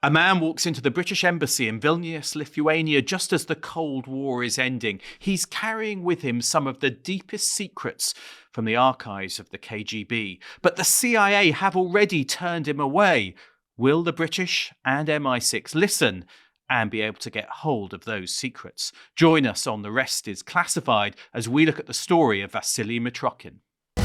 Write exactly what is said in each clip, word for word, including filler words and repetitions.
A man walks into the British Embassy in Vilnius, Lithuania, just as the Cold War is ending. He's carrying with him some of the deepest secrets from the archives of the K G B. But the C I A have already turned him away. Will the British and M I six listen and be able to get hold of those secrets? Join us on The Rest is Classified as we look at the story of Vasily Mitrokhin.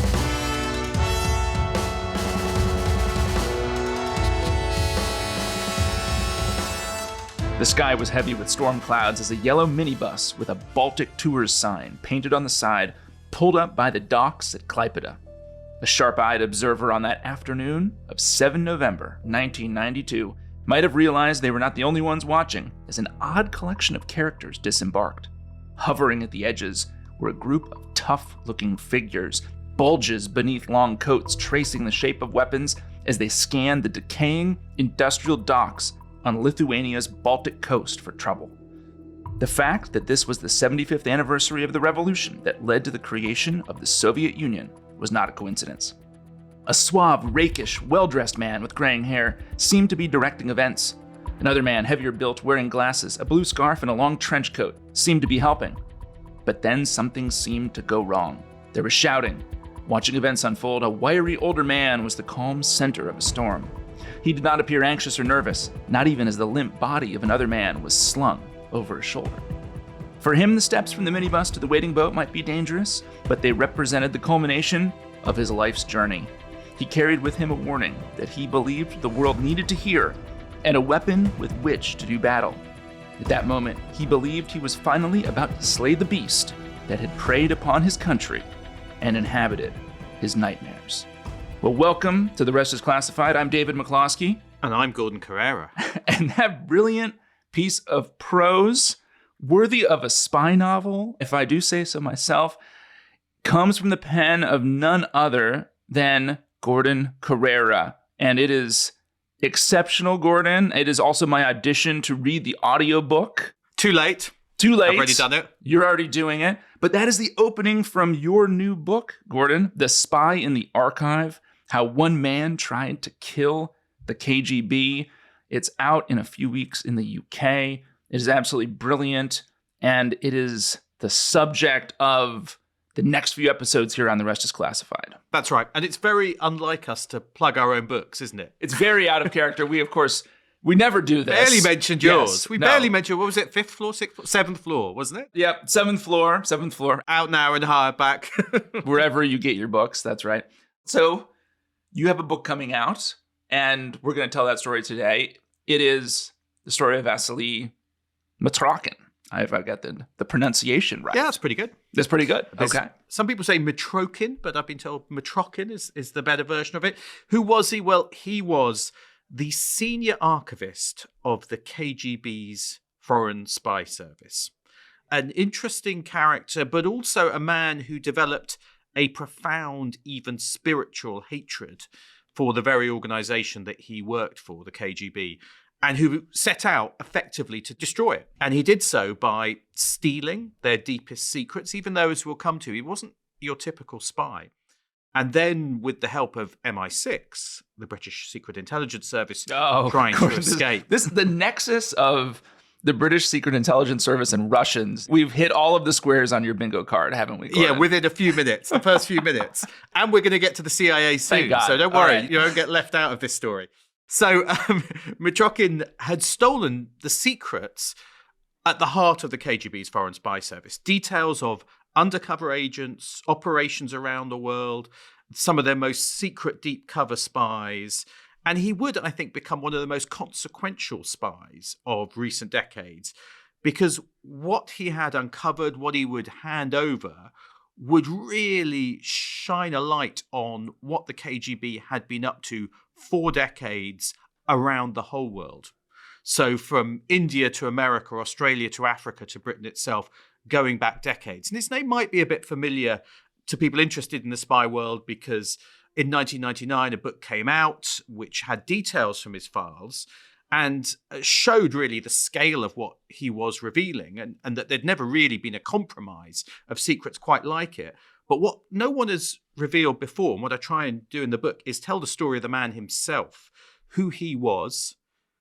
The sky was heavy with storm clouds as a yellow minibus with a Baltic Tours sign painted on the side pulled up by the docks at Klaipėda. A sharp-eyed observer on that afternoon of the seventh of November, nineteen ninety-two, might have realized they were not the only ones watching as an odd collection of characters disembarked. Hovering at the edges were a group of tough-looking figures, bulges beneath long coats tracing the shape of weapons as they scanned the decaying industrial docks on Lithuania's Baltic coast for trouble. The fact that this was the seventy-fifth anniversary of the revolution that led to the creation of the Soviet Union was not a coincidence. A suave, rakish, well-dressed man with graying hair seemed to be directing events. Another man, heavier built, wearing glasses, a blue scarf, and a long trench coat, seemed to be helping. But then something seemed to go wrong. There was shouting. Watching events unfold, a wiry older man was the calm center of a storm. He did not appear anxious or nervous, not even as the limp body of another man was slung over his shoulder. For him, the steps from the minibus to the waiting boat might be dangerous, but they represented the culmination of his life's journey. He carried with him a warning that he believed the world needed to hear, and a weapon with which to do battle. At that moment, he believed he was finally about to slay the beast that had preyed upon his country and inhabited his nightmares. Well, welcome to The Rest is Classified. I'm David McCloskey. And I'm Gordon Carrera. And that brilliant piece of prose, worthy of a spy novel, if I do say so myself, comes from the pen of none other than Gordon Carrera. And it is exceptional, Gordon. It is also my audition to read the audiobook. Too late. Too late. I've already done it. You're already doing it. But that is the opening from your new book, Gordon, The Spy in the Archive, How One Man Tried to Kill the K G B. It's out in a few weeks in the U K. It is absolutely brilliant, and it is the subject of the next few episodes here on The Rest is Classified. That's right, and it's very unlike us to plug our own books, isn't it? It's very out of character. We, of course, we never do this. Barely mentioned yours. Yes, we no. barely mentioned, what was it, fifth floor, sixth floor, seventh floor, wasn't it? Yep, seventh floor, seventh floor. Out now and hardback. Wherever you get your books, that's right. So, you have a book coming out, and we're going to tell that story today. It is the story of Vasily Mitrokhin. If I got the, the pronunciation right. Yeah, that's pretty good. That's pretty good. There's, okay. Some people say Mitrokhin, but I've been told Mitrokhin is, is the better version of it. Who was he? Well, he was the senior archivist of the K G B's Foreign Spy Service. An interesting character, but also a man who developed a profound, even spiritual hatred for the very organization that he worked for, the K G B, and who set out effectively to destroy it. And he did so by stealing their deepest secrets, even though, as we'll come to, he wasn't your typical spy. And then, with the help of M I six, the British Secret Intelligence Service, oh, trying to escape. This is the nexus of the British Secret Intelligence Service and Russians. We've hit all of the squares on your bingo card, haven't we, Gordon? Yeah, within a few minutes, the first few minutes. And we're going to get to the C I A soon, so don't worry, right. You don't get left out of this story. So um, Mitrokhin had stolen the secrets at the heart of the K G B's Foreign Spy Service. Details of undercover agents, operations around the world, some of their most secret deep cover spies. And he would, I think, become one of the most consequential spies of recent decades, because what he had uncovered, what he would hand over, would really shine a light on what the K G B had been up to for decades around the whole world. So from India to America, Australia to Africa to Britain itself, going back decades. And his name might be a bit familiar to people interested in the spy world because in nineteen ninety-nine, a book came out which had details from his files and showed really the scale of what he was revealing, and, and that there'd never really been a compromise of secrets quite like it. But what no one has revealed before, and what I try and do in the book, is tell the story of the man himself, who he was,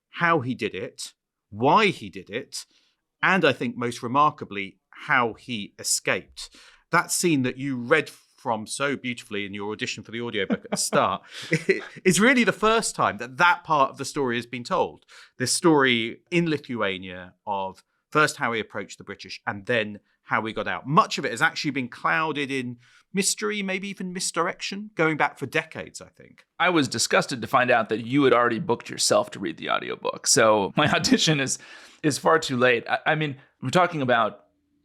how he did it, why he did it, and I think most remarkably, how he escaped. That scene that you read from so beautifully in your audition for the audiobook at the start is really the first time that that part of the story has been told. This story in Lithuania of first how he approached the British and then how we got out. Much of it has actually been clouded in mystery, maybe even misdirection, going back for decades, I think. I was disgusted to find out that you had already booked yourself to read the audiobook. So my audition is is far too late. I, I mean, we're talking about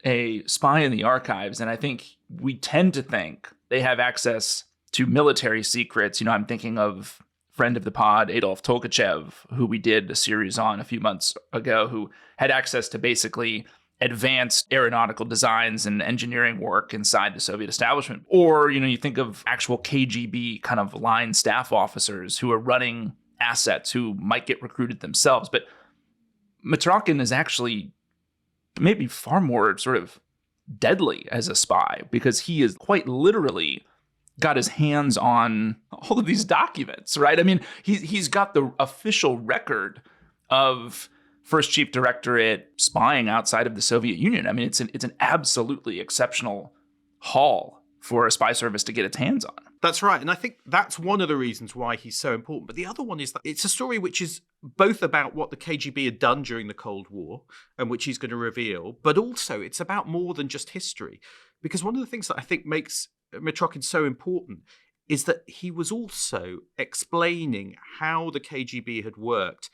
a spy in the archives, and I think we tend to think they have access to military secrets. You know, I'm thinking of friend of the pod, Adolf Tolkachev, who we did a series on a few months ago, who had access to basically advanced aeronautical designs and engineering work inside the Soviet establishment. Or, you know, you think of actual K G B kind of line staff officers who are running assets who might get recruited themselves. But Mitrokhin is actually maybe far more sort of deadly as a spy, because he is quite literally got his hands on all of these documents, right? I mean, he's, he's got the official record of First Chief Directorate spying outside of the Soviet Union. I mean, it's an, it's an absolutely exceptional haul for a spy service to get its hands on. That's right. And I think that's one of the reasons why he's so important. But the other one is that it's a story which is both about what the K G B had done during the Cold War and which he's going to reveal, but also it's about more than just history. Because one of the things that I think makes Mitrokhin so important is that he was also explaining how the K G B had worked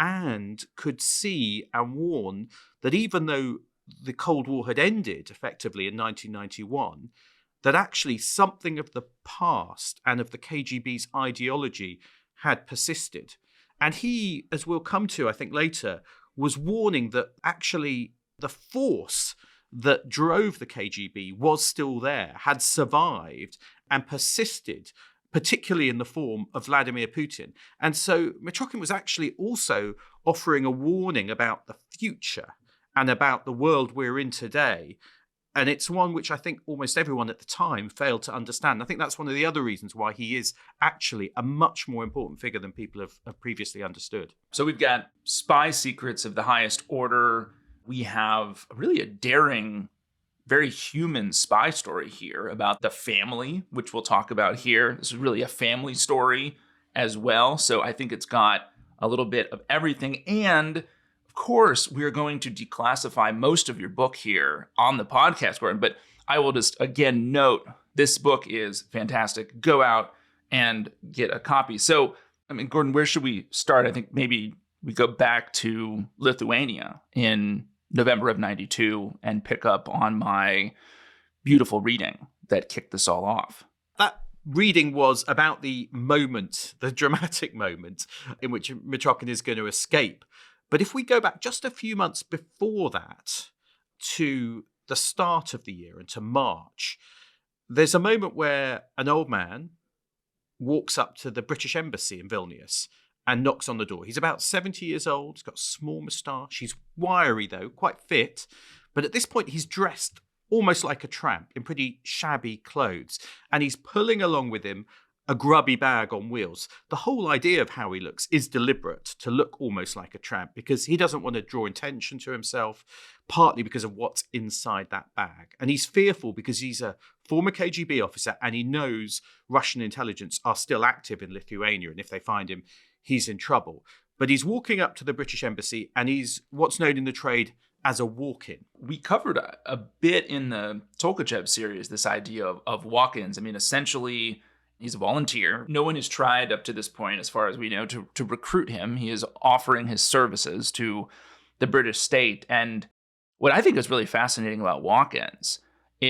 and could see and warn that even though the Cold War had ended effectively in nineteen ninety-one, that actually something of the past and of the K G B's ideology had persisted. And he, as we'll come to, I think later, was warning that actually the force that drove the K G B was still there, had survived and persisted, particularly in the form of Vladimir Putin. And so Mitrokhin was actually also offering a warning about the future and about the world we're in today. And it's one which I think almost everyone at the time failed to understand. I think that's one of the other reasons why he is actually a much more important figure than people have, have previously understood. So we've got spy secrets of the highest order. We have really a daring, very human spy story here about the family, which we'll talk about here. This is really a family story as well. So I think it's got a little bit of everything. And of course, we're going to declassify most of your book here on the podcast, Gordon. But I will just, again, note this book is fantastic. Go out and get a copy. So, I mean, Gordon, where should we start? I think maybe we go back to Lithuania in November of ninety-two and pick up on my beautiful reading that kicked this all off. That reading was about the moment, the dramatic moment in which Mitrokhin is going to escape. But if we go back just a few months before that to the start of the year and to March, there's a moment where an old man walks up to the British embassy in Vilnius and knocks on the door. He's about seventy years old. He's got a small moustache. He's wiry, though, quite fit. But at this point, he's dressed almost like a tramp in pretty shabby clothes. And he's pulling along with him a grubby bag on wheels. The whole idea of how he looks is deliberate, to look almost like a tramp, because he doesn't want to draw attention to himself, partly because of what's inside that bag. And he's fearful because he's a former K G B officer and he knows Russian intelligence are still active in Lithuania. And if they find him, he's in trouble. But he's walking up to the British embassy and he's what's known in the trade as a walk-in. We covered a, a bit in the Tolkachev series, this idea of, of walk-ins. I mean, essentially, he's a volunteer. No one has tried up to this point, as far as we know, to, to recruit him. He is offering his services to the British state. And what I think is really fascinating about walk-ins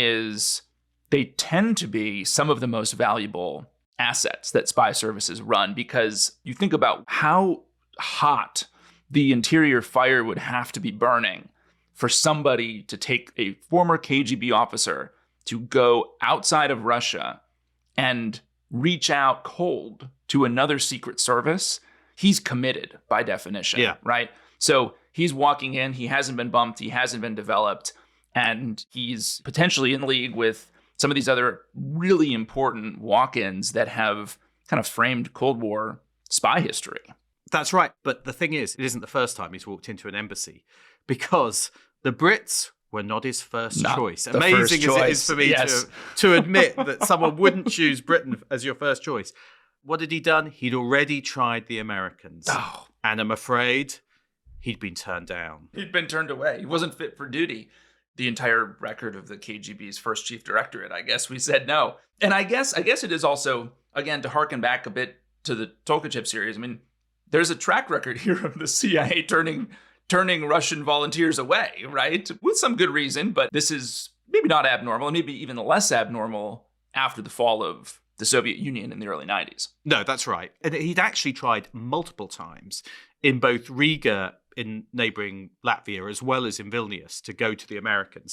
is they tend to be some of the most valuable assets that spy services run, because you think about how hot the interior fire would have to be burning for somebody to take a former K G B officer to go outside of Russia and reach out cold to another secret service. He's committed by definition, yeah. right? So he's walking in, he hasn't been bumped, he hasn't been developed, and he's potentially in league with some of these other really important walk-ins that have kind of framed Cold War spy history. That's right. But the thing is, it isn't the first time he's walked into an embassy, because the Brits were not his first not choice. Amazing first as choice. it is for me yes. to, to admit that someone wouldn't choose Britain as your first choice. What had he done? He'd already tried the Americans. Oh. And I'm afraid he'd been turned down. He'd been turned away. He wasn't fit for duty. The entire record of the K G B's first chief directorate, I guess we said no. And I guess I guess it is also, again, to harken back a bit to the Tolkachev series. I mean, there's a track record here of the C I A turning turning Russian volunteers away, right? With some good reason, but this is maybe not abnormal, and maybe even less abnormal after the fall of the Soviet Union in the early nineties. No, that's right. And he'd actually tried multiple times in both Riga in neighboring Latvia as well as in Vilnius to go to the Americans.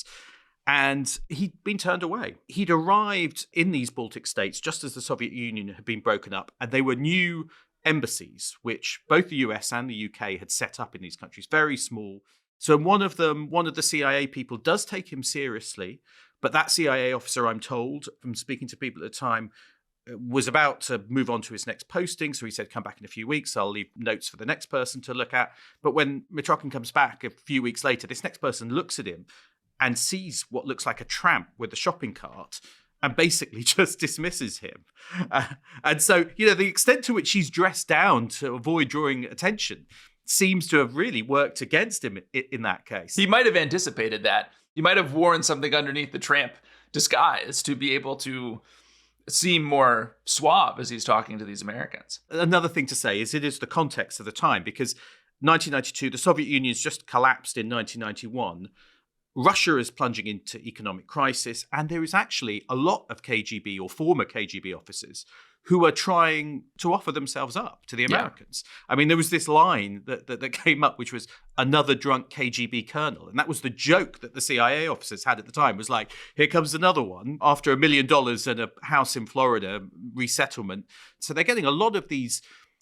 And he'd been turned away. He'd arrived in these Baltic states just as the Soviet Union had been broken up, and they were new embassies, which both the U S and the U K had set up in these countries, very small. So one of them, one of the C I A people does take him seriously, but that C I A officer, I'm told, from speaking to people at the time, was about to move on to his next posting. So he said, come back in a few weeks. I'll leave notes for the next person to look at. But when Mitrokhin comes back a few weeks later, this next person looks at him and sees what looks like a tramp with a shopping cart and basically just dismisses him. Uh, and so, you know, the extent to which he's dressed down to avoid drawing attention seems to have really worked against him in, in that case. He might have anticipated that. He might have worn something underneath the tramp disguise to be able to seem more suave as he's talking to these Americans. Another thing to say is it is the context of the time, because nineteen ninety-two, the Soviet Union's just collapsed in nineteen ninety-one. Russia is plunging into economic crisis, and there is actually a lot of K G B or former K G B officers who are trying to offer themselves up to the Americans. Yeah. I mean, there was this line that, that, that came up, which was another drunk K G B colonel. And that was the joke that the C I A officers had at the time, was like, here comes another one after a million dollars and a house in Florida, resettlement. So they're getting a lot of these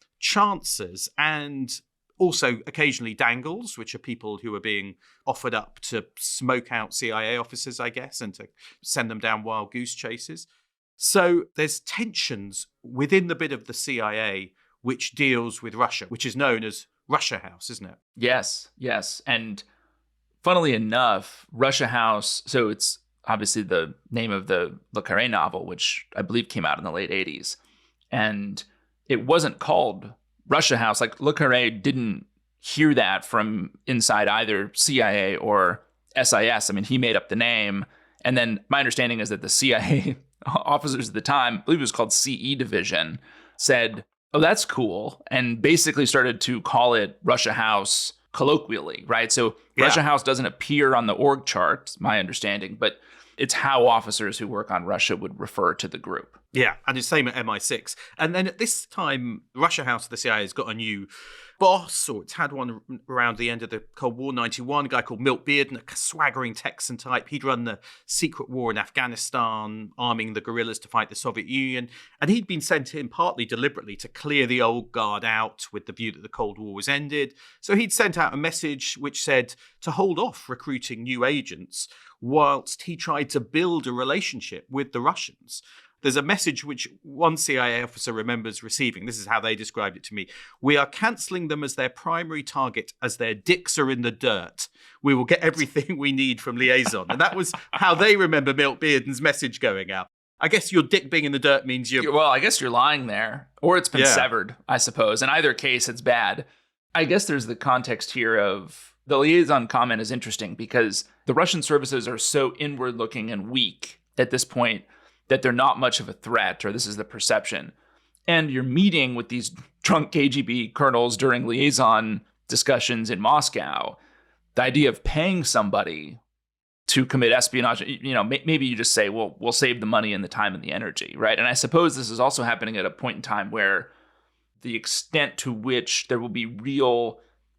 chances and also occasionally dangles, which are people who are being offered up to smoke out C I A officers, I guess, and to send them down wild goose chases. So there's tensions within the bit of the C I A which deals with Russia, which is known as Russia House, isn't it? Yes, yes. And funnily enough, Russia House, so it's obviously the name of the Le Carré novel, which I believe came out in the late eighties. And it wasn't called Russia House. Like, Le Carré didn't hear that from inside either C I A or S I S. I mean, he made up the name. And then my understanding is that the C I A officers at the time, I believe it was called C E Division, said, oh, that's cool, and basically started to call it Russia House colloquially, right? So yeah. Russia House doesn't appear on the org chart, my understanding, but it's how officers who work on Russia would refer to the group. Yeah, and it's the same at M I six. And then at this time, Russia House of the C I A has got a new boss, or it's had one around the end of the Cold War, ninety-one, a guy called Milt Bearden, a swaggering Texan type. He'd run the secret war in Afghanistan, arming the guerrillas to fight the Soviet Union. And he'd been sent in partly deliberately to clear the old guard out with the view that the Cold War was ended. So he'd sent out a message which said to hold off recruiting new agents whilst he tried to build a relationship with the Russians. There's a message which one C I A officer remembers receiving. This is how they described it to me. We are cancelling them as their primary target as their dicks are in the dirt. We will get everything we need from liaison. And that was how they remember Milt Bearden's message going out. I guess your dick being in the dirt means you're... Well, I guess you're lying there. Or it's been yeah. severed, I suppose. In either case, it's bad. I guess there's the context here of... The liaison comment is interesting because the Russian services are so inward-looking and weak at this point that they're not much of a threat, or this is the perception. And you're meeting with these drunk K G B colonels during liaison discussions in Moscow. The idea of paying somebody to commit espionage, you know, maybe you just say, well, we'll save the money and the time and the energy, right? And I suppose this is also happening at a point in time where the extent to which there will be real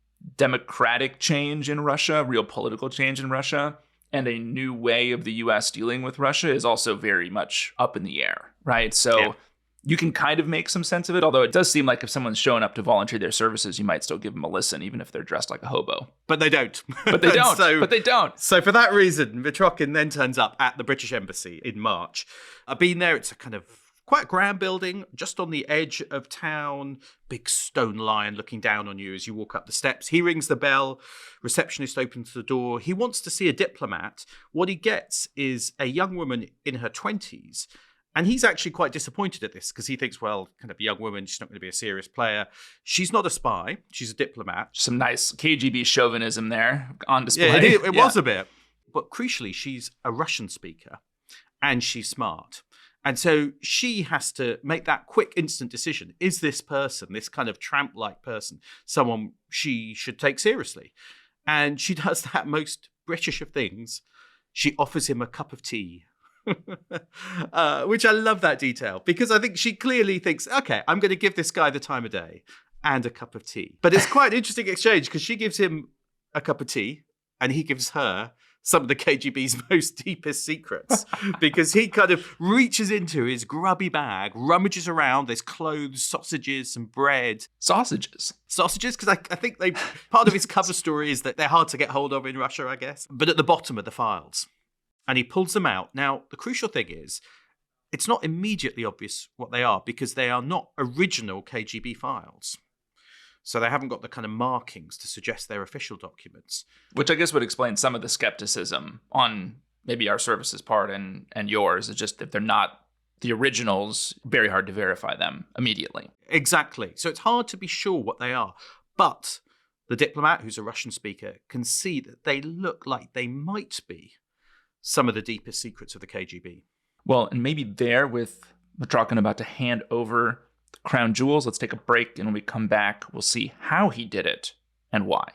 democratic change in Russia, real political change in Russia, and a new way of the U S dealing with Russia is also very much up in the air, right? So yeah. you can kind of make some sense of it, although it does seem like if someone's showing up to volunteer their services, you might still give them a listen, even if they're dressed like a hobo. But they don't. But they don't. so, but they don't. So for that reason, Mitrokhin then turns up at the British Embassy in March. I've been there. It's a kind of Quite a grand building, just on the edge of town. Big stone lion looking down on you as you walk up the steps. He rings the bell. Receptionist opens the door. He wants to see a diplomat. What he gets is a young woman in her twenties. And he's actually quite disappointed at this because he thinks, well, kind of a young woman, she's not going to be a serious player. She's not a spy. She's a diplomat. Some nice K G B chauvinism there on display. Yeah, it, it yeah. was a bit. But crucially, she's a Russian speaker and she's smart. And so she has to make that quick, instant decision. Is this person, this kind of tramp-like person, someone she should take seriously? And she does that most British of things. She offers him a cup of tea. uh, which I love that detail because I think she clearly thinks, okay, I'm going to give this guy the time of day and a cup of tea. But it's quite an interesting exchange because she gives him a cup of tea and he gives her some of the K G B's most deepest secrets because he kind of reaches into his grubby bag, rummages around. There's clothes, sausages, some bread. Sausages? Sausages, because I, I think they part of his cover story is that they're hard to get hold of in Russia, I guess. But at the bottom are the files. And he pulls them out. Now, the crucial thing is, it's not immediately obvious what they are because they are not original K G B files. So they haven't got the kind of markings to suggest they're official documents. Which I guess would explain some of the skepticism on maybe our service's part and, and yours. It's just that they're not the originals, very hard to verify them immediately. Exactly. So it's hard to be sure what they are. But the diplomat, who's a Russian speaker, can see that they look like they might be some of the deepest secrets of the K G B. Well, and maybe there with Mitrokhin about to hand over the crown jewels, let's take a break, and when we come back, we'll see how he did it and why.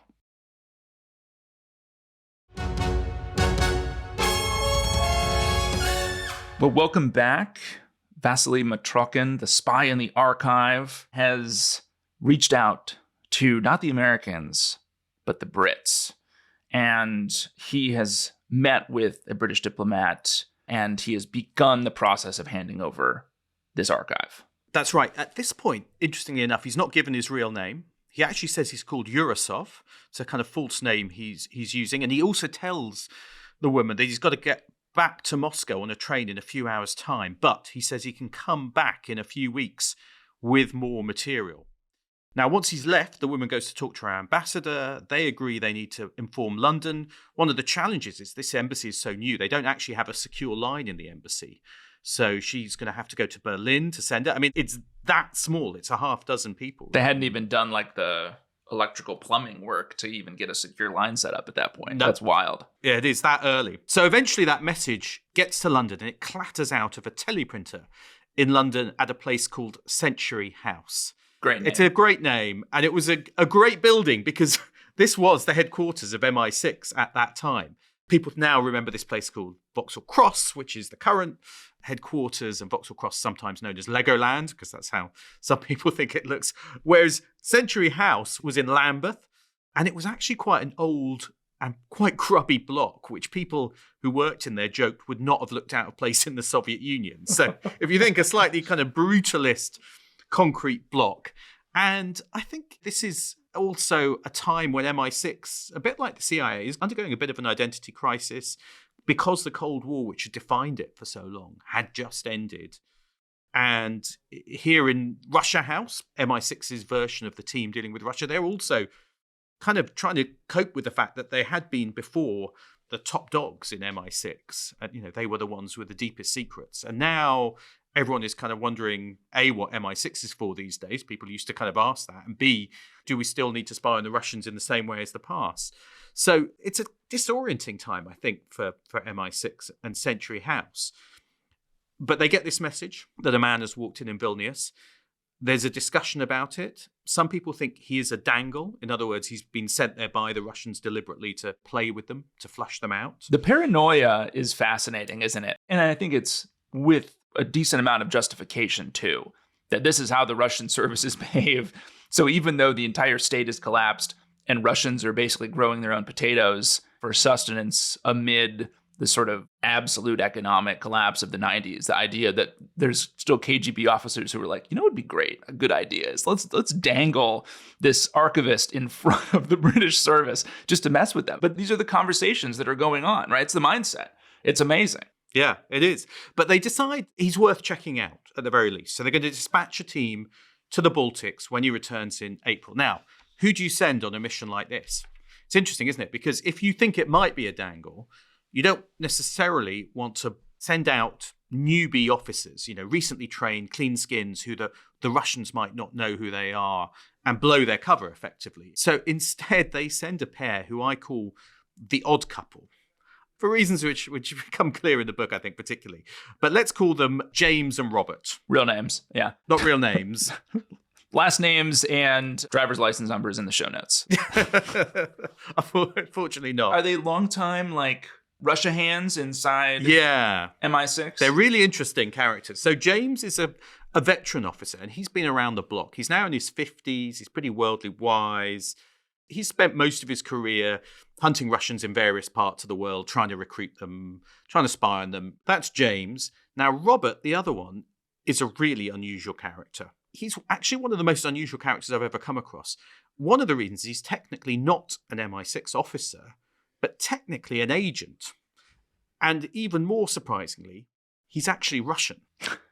Well, welcome back. Vasily Mitrokhin, the spy in the archive, has reached out to not the Americans, but the Brits. And he has met with a British diplomat, and he has begun the process of handing over this archive. That's right. At this point, interestingly enough, he's not given his real name. He actually says he's called Yurosov. It's a kind of false name he's he's using. And he also tells the woman that he's got to get back to Moscow on a train in a few hours' time. But he says he can come back in a few weeks with more material. Now, once he's left, the woman goes to talk to our ambassador. They agree they need to inform London. One of the challenges is this embassy is so new. They don't actually have a secure line in the embassy. So she's going to have to go to Berlin to send it. I mean, it's that small. It's a half dozen people. They hadn't even done like the electrical plumbing work to even get a secure line set up at that point. No. That's wild. Yeah, it is that early. So eventually that message gets to London and it clatters out of a teleprinter in London at a place called Century House. Great name. It's a great name. And it was a, a great building because this was the headquarters of M I six at that time. People now remember this place called Vauxhall Cross, which is the current headquarters, and Vauxhall Cross sometimes known as Legoland, because that's how some people think it looks. Whereas Century House was in Lambeth, and it was actually quite an old and quite grubby block, which people who worked in there joked would not have looked out of place in the Soviet Union. So if you think a slightly kind of brutalist concrete block. And I think this is also a time when M I six, a bit like the C I A, is undergoing a bit of an identity crisis because the Cold War, which had defined it for so long, had just ended. And here in Russia House, M I six's version of the team dealing with Russia, they're also kind of trying to cope with the fact that they had been before the top dogs in M I six. And, you know, they were the ones with the deepest secrets. And now everyone is kind of wondering, A, what M I six is for these days. People used to kind of ask that. And B, do we still need to spy on the Russians in the same way as the past? So it's a disorienting time, I think, for, for M I six and Century House. But they get this message that a man has walked in in Vilnius. There's a discussion about it. Some people think he is a dangle. In other words, he's been sent there by the Russians deliberately to play with them, to flush them out. The paranoia is fascinating, isn't it? And I think it's with a decent amount of justification, too, that this is how the Russian services behave. So even though the entire state has collapsed and Russians are basically growing their own potatoes for sustenance amid the sort of absolute economic collapse of the nineties, the idea that there's still K G B officers who are like, you know, it'd be great. A good idea is let's let's dangle this archivist in front of the British service just to mess with them. But these are the conversations that are going on, right? It's the mindset. It's amazing. Yeah, it is. But they decide he's worth checking out at the very least. So they're going to dispatch a team to the Baltics when he returns in April. Now, who do you send on a mission like this? It's interesting, isn't it? Because if you think it might be a dangle, you don't necessarily want to send out newbie officers, you know, recently trained, clean skins who the, the Russians might not know who they are and blow their cover effectively. So instead, they send a pair who I call the odd couple, for reasons which, which become clear in the book, I think, particularly. But let's call them James and Robert. Real names, yeah. Not real names. Last names and driver's license numbers in the show notes. Unfortunately not. Are they long-time, like, Russia hands inside yeah. M I six? They're really interesting characters. So James is a, a veteran officer, and he's been around the block. He's now in his fifties. He's pretty worldly wise. He's spent most of his career hunting Russians in various parts of the world, trying to recruit them, trying to spy on them. That's James. Now, Robert, the other one, is a really unusual character. He's actually one of the most unusual characters I've ever come across. One of the reasons he's technically not an M I six officer, but technically an agent. And even more surprisingly, he's actually Russian.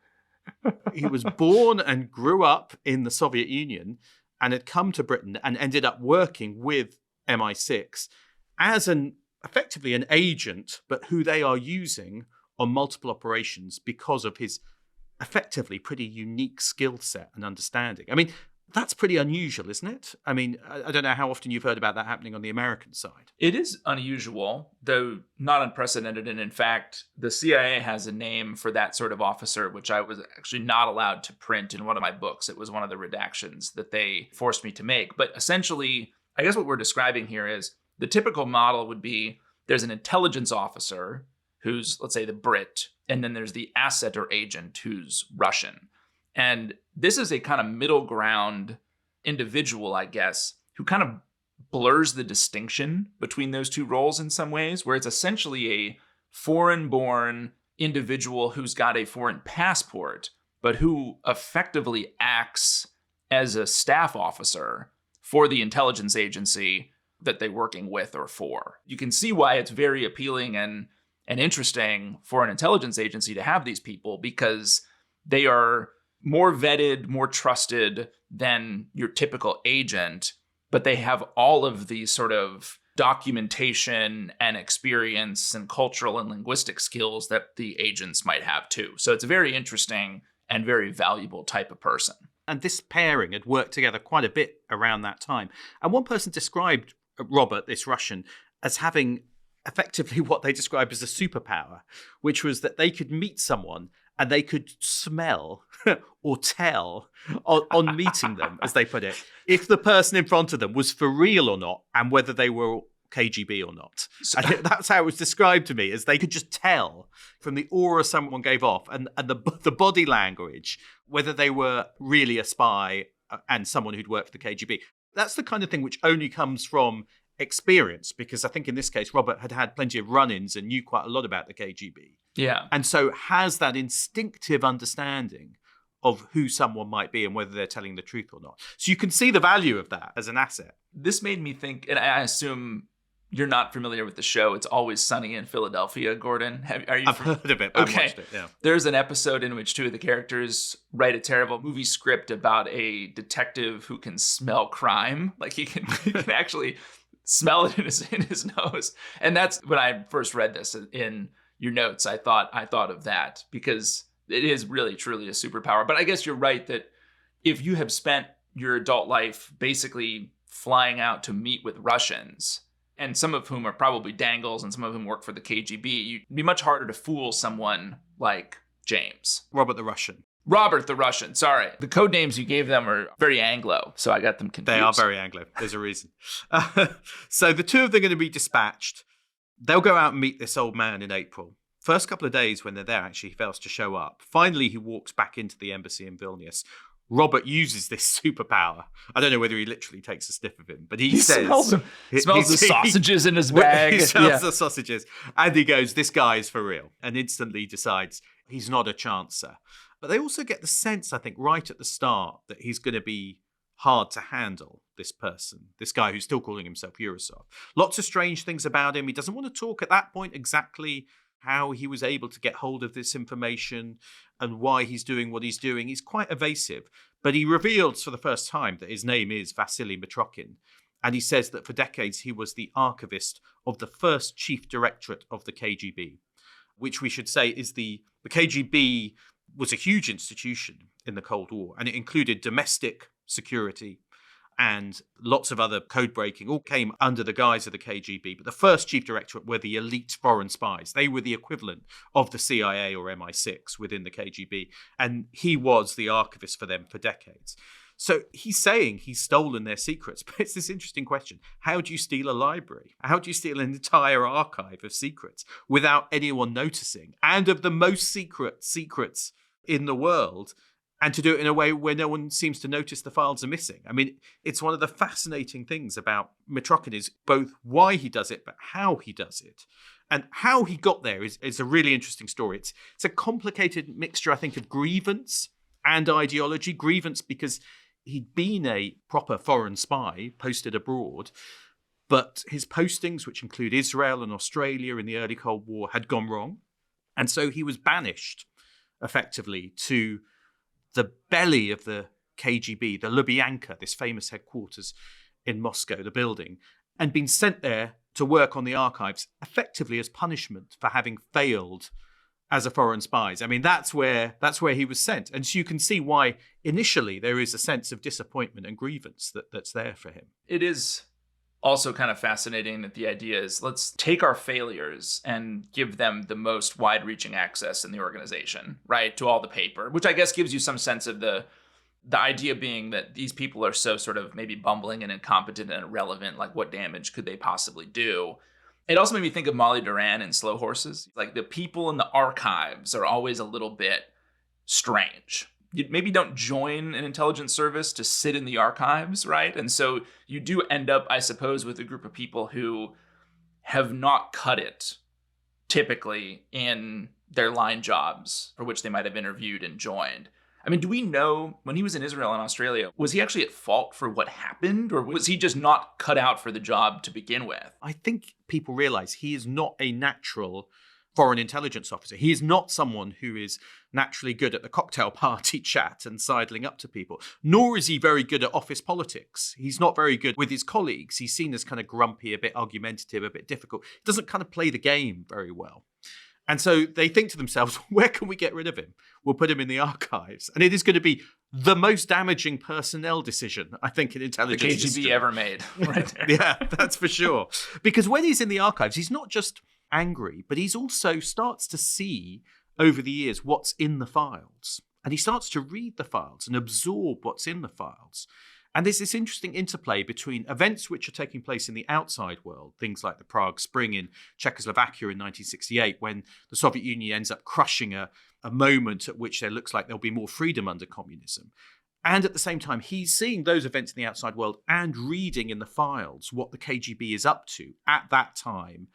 He was born and grew up in the Soviet Union and had come to Britain and ended up working with M I six as an effectively an agent, but who they are using on multiple operations because of his effectively pretty unique skill set and understanding. I mean, that's pretty unusual, isn't it? I mean, I don't know how often you've heard about that happening on the American side. It is unusual, though not unprecedented. And in fact, the C I A has a name for that sort of officer, which I was actually not allowed to print in one of my books. It was one of the redactions that they forced me to make. But essentially, I guess what we're describing here is the typical model would be there's an intelligence officer who's, let's say, the Brit, and then there's the asset or agent who's Russian. And this is a kind of middle ground individual, I guess, who kind of blurs the distinction between those two roles in some ways, where it's essentially a foreign-born individual who's got a foreign passport, but who effectively acts as a staff officer for the intelligence agency that they're working with or for. You can see why it's very appealing and, and interesting for an intelligence agency to have these people, because they are more vetted, more trusted than your typical agent, but they have all of these sort of documentation and experience and cultural and linguistic skills that the agents might have too. So it's a very interesting and very valuable type of person. And this pairing had worked together quite a bit around that time. And one person described Robert, this Russian, as having effectively what they described as a superpower, which was that they could meet someone and they could smell or tell on, on meeting them, as they put it, if the person in front of them was for real or not, and whether they were K G B or not. So, and that's how it was described to me, as they could just tell from the aura someone gave off and, and the, the body language, whether they were really a spy and someone who'd worked for the K G B. That's the kind of thing which only comes from experience, because I think in this case, Robert had had plenty of run-ins and knew quite a lot about the K G B. Yeah. And so has that instinctive understanding of who someone might be and whether they're telling the truth or not. So you can see the value of that as an asset. This made me think, and I assume you're not familiar with the show, It's Always Sunny in Philadelphia, Gordon. Have, are you I've from- heard of it. I've okay. watched it, yeah. There's an episode in which two of the characters write a terrible movie script about a detective who can smell crime. Like he can, he can actually smell it in his, in his nose. And that's when I first read this in your notes. I thought I thought of that, because it is really, truly a superpower. But I guess you're right that if you have spent your adult life basically flying out to meet with Russians, and some of whom are probably dangles and some of whom work for the K G B, you'd be much harder to fool someone like James. Robert the Russian. Robert the Russian, sorry. The code names you gave them are very Anglo, so I got them confused. They are very Anglo. There's a reason. Uh, so the two of them are going to be dispatched. They'll go out and meet this old man in April. First couple of days when they're there, actually, he fails to show up. Finally, he walks back into the embassy in Vilnius. Robert uses this superpower. I don't know whether he literally takes a sniff of him, but he, he says... Smells, him. He smells the sausages in his bag. He smells yeah. the sausages. And he goes, this guy is for real. And instantly decides he's not a chancer. But they also get the sense, I think, right at the start, that he's going to be hard to handle, this person, this guy who's still calling himself Yurosov. Lots of strange things about him. He doesn't want to talk at that point exactly how he was able to get hold of this information and why he's doing what he's doing is quite evasive. But he reveals for the first time that his name is Vasily Mitrokhin. And he says that for decades he was the archivist of the first chief directorate of the K G B, which we should say is the, the K G B was a huge institution in the Cold War, and it included domestic security and lots of other code breaking, all came under the guise of the K G B. But the first chief directorate were the elite foreign spies. They were the equivalent of the C I A or M I six within the K G B. And he was the archivist for them for decades. So he's saying he's stolen their secrets. But it's this interesting question. How do you steal a library? How do you steal an entire archive of secrets without anyone noticing? And of the most secret secrets in the world, and to do it in a way where no one seems to notice the files are missing. I mean, it's one of the fascinating things about Mitrokhin is both why he does it, but how he does it. And how he got there is, is a really interesting story. It's, it's a complicated mixture, I think, of grievance and ideology. Grievance because he'd been a proper foreign spy posted abroad, but his postings, which include Israel and Australia in the early Cold War, had gone wrong. And so he was banished, effectively, to the belly of the K G B, the Lubyanka, this famous headquarters in Moscow, the building, and been sent there to work on the archives, effectively as punishment for having failed as a foreign spy. I mean, that's where that's where he was sent. And so you can see why initially there is a sense of disappointment and grievance that, that's there for him. It is also kind of fascinating that the idea is let's take our failures and give them the most wide-reaching access in the organization, right, to all the paper, which I guess gives you some sense of the the idea being that these people are so sort of maybe bumbling and incompetent and irrelevant, like what damage could they possibly do? It also made me think of Molly Duran in Slow Horses. Like the people in the archives are always a little bit strange. You maybe don't join an intelligence service to sit in the archives, right? And so you do end up, I suppose, with a group of people who have not cut it, typically, in their line jobs for which they might have interviewed and joined. I mean, do we know, when he was in Israel and Australia, was he actually at fault for what happened? Or was he just not cut out for the job to begin with? I think people realize he is not a natural foreign intelligence officer. He is not someone who is naturally good at the cocktail party chat and sidling up to people, nor is he very good at office politics. He's not very good with his colleagues. He's seen as kind of grumpy, a bit argumentative, a bit difficult. He doesn't kind of play the game very well. And so they think to themselves, where can we get rid of him? We'll put him in the archives. And it is going to be the most damaging personnel decision, I think, in intelligence the K G B history. ever made. Right there. Yeah, that's for sure. Because when he's in the archives, he's not just angry, but he's also starts to see over the years what's in the files. And he starts to read the files and absorb what's in the files. And there's this interesting interplay between events which are taking place in the outside world, things like the Prague Spring in Czechoslovakia in nineteen sixty-eight, when the Soviet Union ends up crushing a, a moment at which there looks like there'll be more freedom under communism. And at the same time, he's seeing those events in the outside world and reading in the files what the K G B is up to at that time,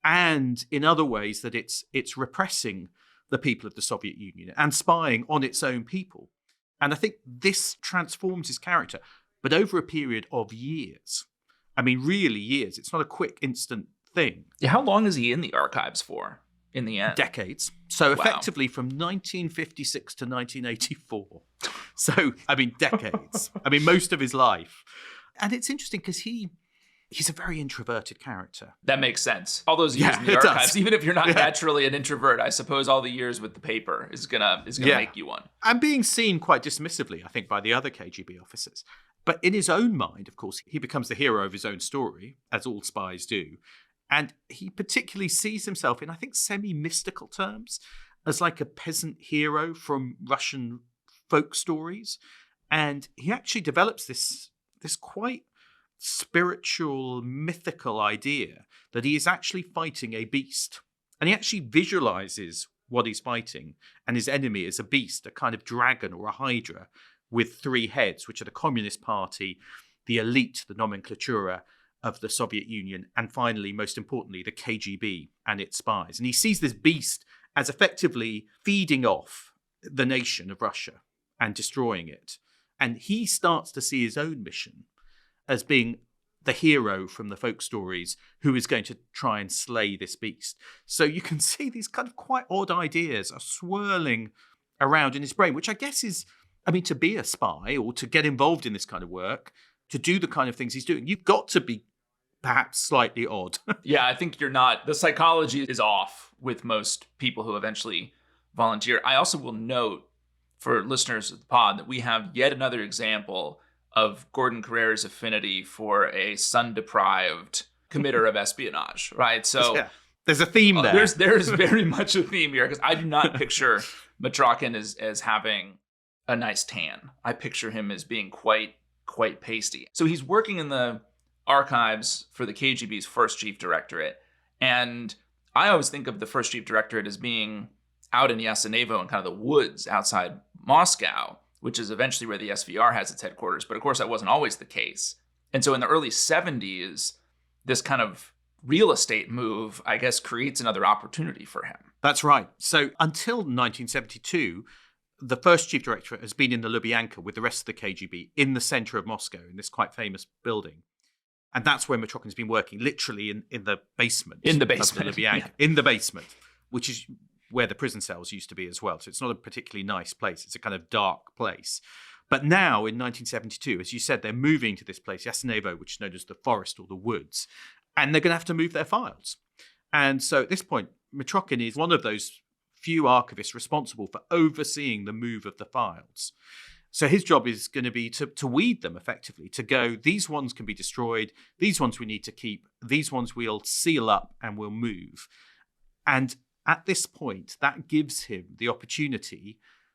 and in other ways that it's it's repressing the people of the Soviet Union and spying on its own people. And I think this transforms his character, but over a period of years. I mean, really years. It's not a quick, instant thing. Yeah, how long is he in the archives for, in the end? Decades. So Wow. effectively from nineteen fifty-six to nineteen eighty-four. So, I mean, decades. I mean, most of his life. And it's interesting because he... he's a very introverted character. That makes sense. All those years Yeah, in the it archives, does. even if you're not Yeah. naturally an introvert, I suppose all the years with the paper is gonna is gonna Yeah. make you one. And being seen quite dismissively, I think, by the other K G B officers. But in his own mind, of course, he becomes the hero of his own story, as all spies do. And he particularly sees himself in, I think, semi-mystical terms, as like a peasant hero from Russian folk stories. And he actually develops this, this quite spiritual, mythical idea that he is actually fighting a beast. And he actually visualizes what he's fighting, and his enemy is a beast, a kind of dragon or a hydra with three heads, which are the Communist Party, the elite, the nomenclatura of the Soviet Union, and finally, most importantly, the K G B and its spies. And he sees this beast as effectively feeding off the nation of Russia and destroying it. And he starts to see his own mission as being the hero from the folk stories who is going to try and slay this beast. So you can see these kind of quite odd ideas are swirling around in his brain, which I guess is, I mean, to be a spy or to get involved in this kind of work, to do the kind of things he's doing, you've got to be perhaps slightly odd. Yeah, I think you're not. The psychology is off with most people who eventually volunteer. I also will note for listeners of the pod that we have yet another example of Gordon Carrera's affinity for a sun-deprived committer of espionage, right? So yeah, there's a theme there. Uh, there's there's very much a theme here, because I do not picture Mitrokhin as as having a nice tan. I picture him as being quite quite pasty. So he's working in the archives for the K G B's first chief directorate, and I always think of the first chief directorate as being out in Yasenevo in kind of the woods outside Moscow, which is eventually where the S V R has its headquarters. But of course, that wasn't always the case. And so in the early seventies, this kind of real estate move, I guess, creates another opportunity for him. That's right. So until nineteen seventy-two, the first chief directorate has been in the Lubyanka with the rest of the K G B in the center of Moscow, in this quite famous building. And that's where Mitrokhin's been working, literally in, in the basement. In the basement. Of the Lubyanka, yeah. In the basement, which is where the prison cells used to be as well. So it's not a particularly nice place. It's a kind of dark place. But now in nineteen seventy-two, as you said, they're moving to this place, Yasenevo, which is known as the forest or the woods, and they're going to have to move their files. And so at this point, Mitrokhin is one of those few archivists responsible for overseeing the move of the files. So his job is going to be to, to weed them effectively, to go, these ones can be destroyed, these ones we need to keep, these ones we'll seal up and we'll move. And at this point, that gives him the opportunity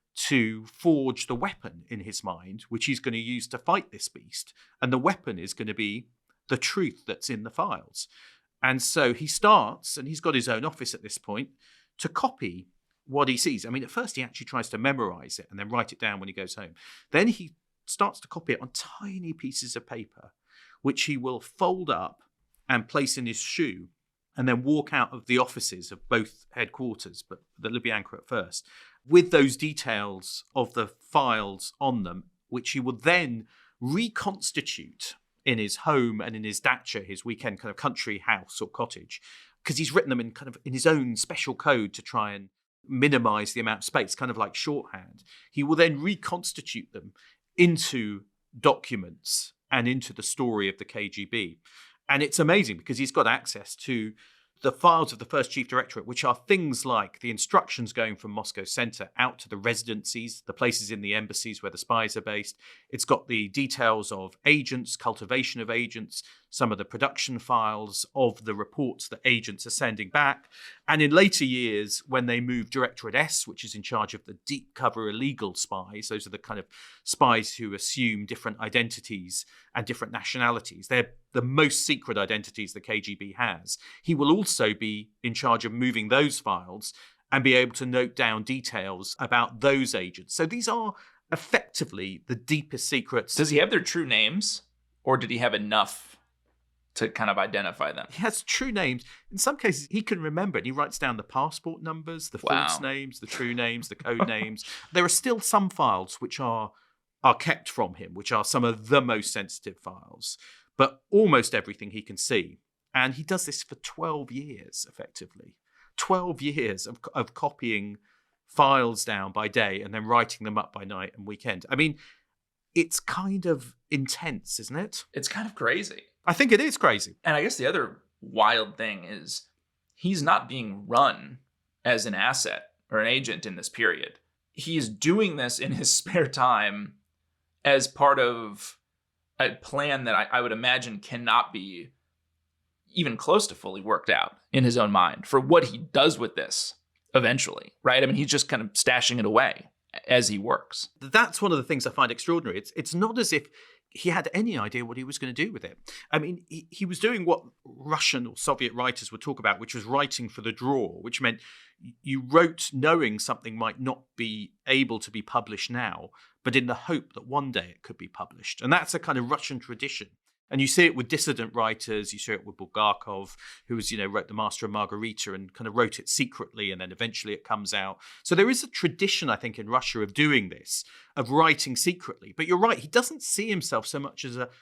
to forge the weapon in his mind, which he's going to use to fight this beast. And the weapon is going to be the truth that's in the files. And so he starts, and he's got his own office at this point, to copy what he sees. I mean, at first he actually tries to memorize it and then write it down when he goes home. Then he starts to copy it on tiny pieces of paper, which he will fold up and place in his shoe, and then walk out of the offices of both headquarters, but the Lubyanka at first, with those details of the files on them, which he will then reconstitute in his home and in his dacha, his weekend kind of country house or cottage, because he's written them in kind of in his own special code to try and minimize the amount of space, kind of like shorthand. He will then reconstitute them into documents and into the story of the K G B. And it's amazing because he's got access to the files of the first chief directorate, which are things like the instructions going from Moscow center out to the residencies, the places in the embassies where the spies are based. It's got the details of agents, cultivation of agents, some of the production files of the reports that agents are sending back. And in later years, when they move Directorate S, which is in charge of the deep cover illegal spies, those are the kind of spies who assume different identities and different nationalities. They're the most secret identities the K G B has. He will also be in charge of moving those files and be able to note down details about those agents. So these are effectively the deepest secrets. Does he have their true names, or did he have enough to kind of identify them? He has true names. In some cases, he can remember it. He writes down the passport numbers, the Wow. false names, the true names, the code names. There are still some files which are are kept from him, which are some of the most sensitive files. But almost everything he can see. And he does this for twelve years, effectively. twelve years of, of copying files down by day and then writing them up by night and weekend. I mean, it's kind of intense, isn't it? It's kind of crazy. I think it is crazy. And I guess the other wild thing is he's not being run as an asset or an agent in this period. He's doing this in his spare time as part of a plan that I, I would imagine cannot be even close to fully worked out in his own mind for what he does with this eventually, right? I mean, he's just kind of stashing it away as he works. That's one of the things I find extraordinary. It's it's not as if he had any idea what he was going to do with it. I mean, he, he was doing what Russian or Soviet writers would talk about, which was writing for the drawer, which meant you wrote knowing something might not be able to be published now, but in the hope that one day it could be published. And that's a kind of Russian tradition. And you see it with dissident writers. You see it with Bulgakov, who was, you know, wrote The Master and Margarita and kind of wrote it secretly, and then eventually it comes out. So there is a tradition, I think, in Russia of doing this, of writing secretly. But you're right, he doesn't see himself so much as a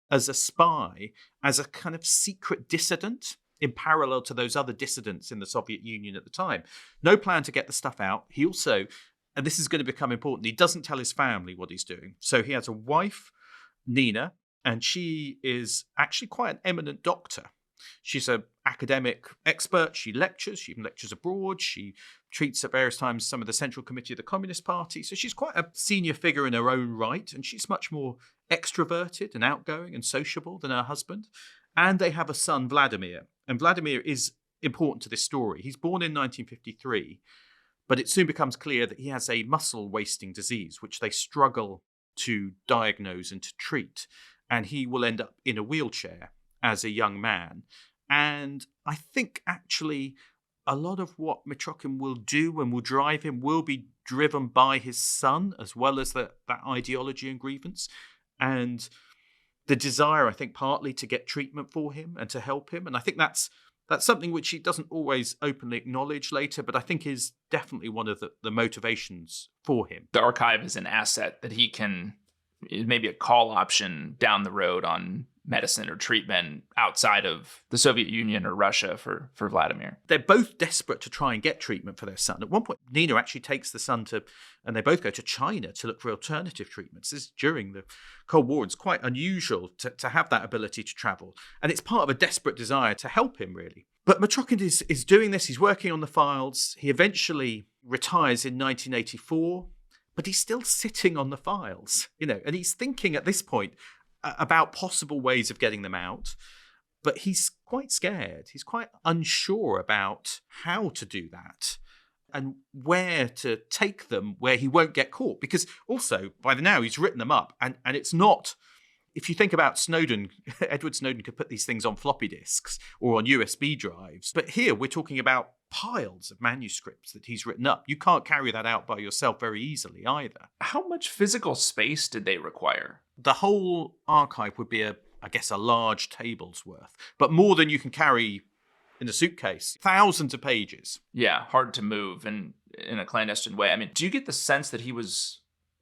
as a spy, as a kind of secret dissident in parallel to those other dissidents in the Soviet Union at the time. No plan to get the stuff out. He also, and this is going to become important, he doesn't tell his family what he's doing. So he has a wife, Nina, and she is actually quite an eminent doctor. She's an academic expert. She lectures. She even lectures abroad. She treats at various times some of the Central Committee of the Communist Party. So she's quite a senior figure in her own right. And she's much more extroverted and outgoing and sociable than her husband. And they have a son, Vladimir. And Vladimir is important to this story. He's born in nineteen fifty-three, but it soon becomes clear that he has a muscle wasting disease, which they struggle to diagnose and to treat. And he will end up in a wheelchair as a young man. And I think actually a lot of what Mitrokhin will do and will drive him will be driven by his son, as well as the, that ideology and grievance. And the desire, I think, partly to get treatment for him and to help him. And I think that's that's something which he doesn't always openly acknowledge later, but I think is definitely one of the, the motivations for him. The archive is an asset that he can, maybe a call option down the road on medicine or treatment outside of the Soviet Union or Russia for, for Vladimir. They're both desperate to try and get treatment for their son. At one point, Nina actually takes the son to, and they both go to China to look for alternative treatments. This is during the Cold War. It's quite unusual to, to have that ability to travel. And it's part of a desperate desire to help him, really. But Mitrokhin is, is doing this. He's working on the files. He eventually retires in nineteen eighty-four, but he's still sitting on the files, you know, and he's thinking at this point about possible ways of getting them out, but he's quite scared. He's quite unsure about how to do that and where to take them where he won't get caught. Because also, by the now, he's written them up, and, and it's not, if you think about Snowden, Edward Snowden could put these things on floppy disks or on U S B drives, but here we're talking about piles of manuscripts that he's written up. You can't carry that out by yourself very easily either. How much physical space did they require? The whole archive would be, a, I guess, a large table's worth, but more than you can carry in a suitcase. Thousands of pages. Yeah, hard to move and in a clandestine way. I mean, do you get the sense that he was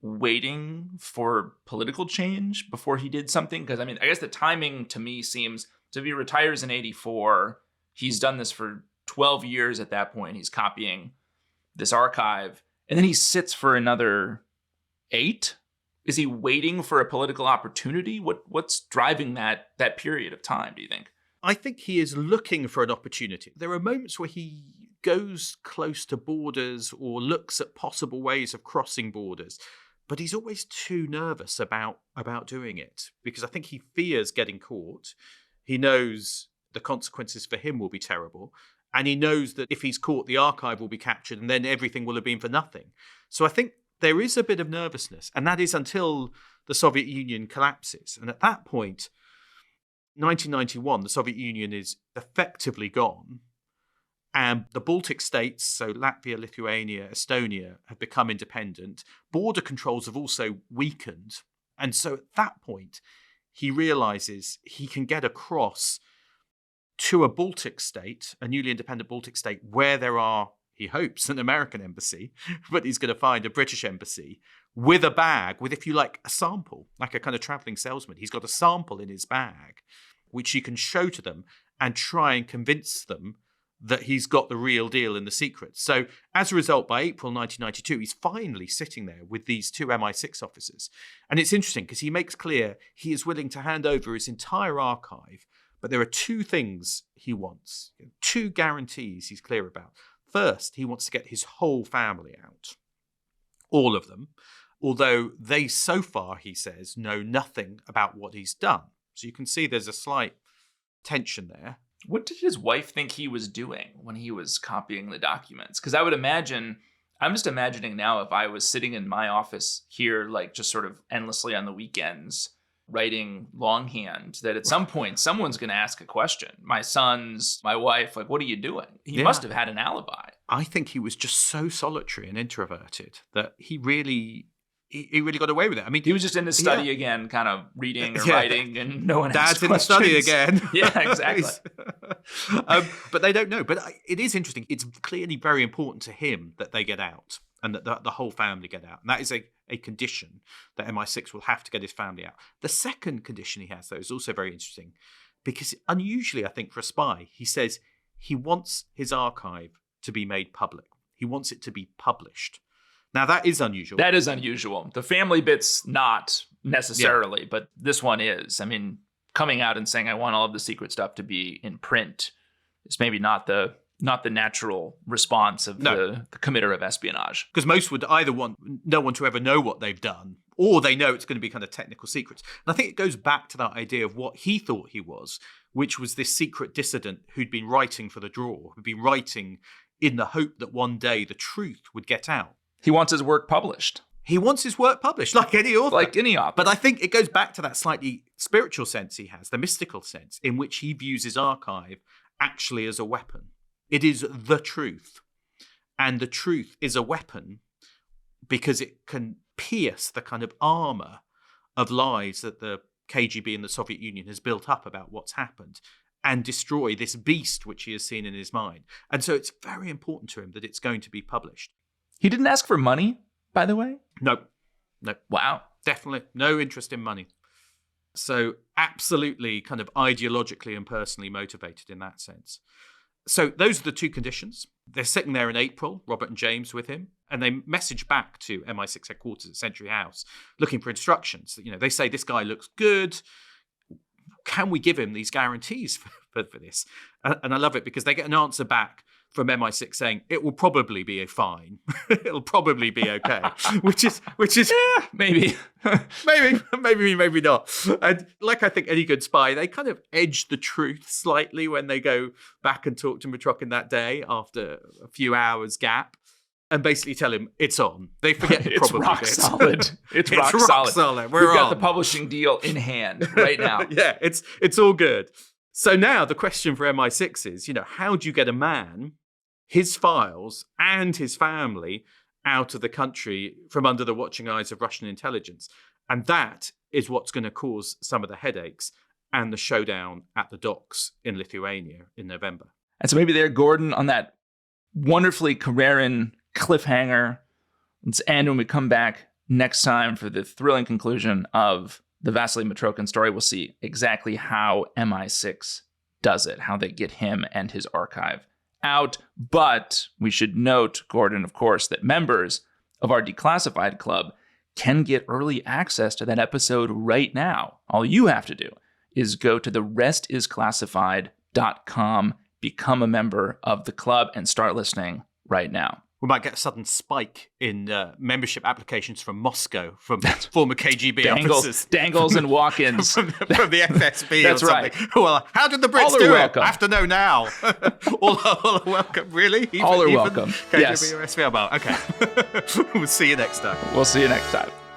waiting for political change before he did something? Because, I mean, I guess the timing to me seems to be retires in eighty-four. He's done this for twelve years at that point. He's copying this archive. And then he sits for another eight? Is he waiting for a political opportunity? What What's driving that that period of time, do you think? I think he is looking for an opportunity. There are moments where he goes close to borders or looks at possible ways of crossing borders, but he's always too nervous about, about doing it because I think he fears getting caught. He knows the consequences for him will be terrible. And he knows that if he's caught, the archive will be captured and then everything will have been for nothing. So I think there is a bit of nervousness, and that is until the Soviet Union collapses. And at that point, nineteen ninety-one, the Soviet Union is effectively gone. And the Baltic states, so Latvia, Lithuania, Estonia, have become independent. Border controls have also weakened. And so at that point, he realizes he can get across to a Baltic state, a newly independent Baltic state, where there are, he hopes, an American embassy, but he's going to find a British embassy with a bag, with, if you like, a sample, like a kind of traveling salesman. He's got a sample in his bag, which he can show to them and try and convince them that he's got the real deal in the secret. So as a result, by April nineteen ninety-two, he's finally sitting there with these two M I six officers. And it's interesting because he makes clear he is willing to hand over his entire archive. But there are two things he wants, two guarantees he's clear about. First, he wants to get his whole family out, all of them, although they so far, he says, know nothing about what he's done. So you can see there's a slight tension there. What did his wife think he was doing when he was copying the documents? Because I would imagine, I'm just imagining now if I was sitting in my office here, like just sort of endlessly on the weekends, writing longhand, that at some point someone's going to ask a question. My sons, my wife, like, what are you doing? He yeah. must have had an alibi. I think he was just so solitary and introverted that he really, he, he really got away with it. I mean, he was just in the study yeah. again, kind of reading or yeah. writing, and no one Dad's asked in questions. The study again. Yeah, exactly. um, but they don't know. But it is interesting. It's clearly very important to him that they get out. and that the, the whole family get out. And that is a, a condition that M I six will have to get his family out. The second condition he has, though, is also very interesting because unusually, I think, for a spy, he says he wants his archive to be made public. He wants it to be published. Now, that is unusual. That is unusual. The family bit's not necessarily, yeah. but this one is. I mean, coming out and saying, I want all of the secret stuff to be in print is maybe not the not the natural response of no. the, the committer of espionage. Because most would either want no one to ever know what they've done, or they know it's going to be kind of technical secrets. And I think it goes back to that idea of what he thought he was, which was this secret dissident who'd been writing for the drawer, who'd been writing in the hope that one day the truth would get out. He wants his work published. He wants his work published, like any author. Like any author. But I think it goes back to that slightly spiritual sense he has, the mystical sense, in which he views his archive actually as a weapon. It is the truth. And the truth is a weapon because it can pierce the kind of armor of lies that the K G B and the Soviet Union has built up about what's happened and destroy this beast which he has seen in his mind. And so it's very important to him that it's going to be published. He didn't ask for money, by the way? No. No. Wow. Definitely no interest in money. So absolutely kind of ideologically and personally motivated in that sense. So those are the two conditions. They're sitting there in April, Robert and James with him, and they message back to M I six headquarters at Century House looking for instructions. You know, they say, this guy looks good. Can we give him these guarantees for, for, for this? And I love it because they get an answer back from M I six saying it will probably be a fine. It'll probably be okay, which is which is yeah, maybe, maybe, maybe, maybe not. And like I think any good spy, they kind of edge the truth slightly when they go back and talk to Mitrokhin that day after a few hours gap, and basically tell him it's on. They forget the it's probably rock bit. solid. It's, it's rock, rock solid. solid. We're We've on. got the publishing deal in hand right now. Yeah, it's it's all good. So now the question for M I six is, you know, how do you get a man, his files and his family out of the country from under the watching eyes of Russian intelligence? And that is what's going to cause some of the headaches and the showdown at the docks in Lithuania in November. And so maybe there, Gordon, on that wonderfully Karerin cliffhanger, let's end when we come back next time for the thrilling conclusion of the Vasily Mitrokhin story. We'll see exactly how M I six does it, how they get him and his archive out. But we should note, Gordon, of course, that members of our Declassified Club can get early access to that episode right now. All you have to do is go to the rest is classified dot com, become a member of the club, and start listening right now. We might get a sudden spike in uh, membership applications from Moscow, from former K G B dangles, officers. Dangles and walk-ins. from, from the F S B That's or something. right. Well, how did the Brits all do welcome. it? I have to know now. all, all are welcome. Really? Even, all are even welcome. K G B yes. or S V R? Okay. We'll see you next time. We'll see you next time.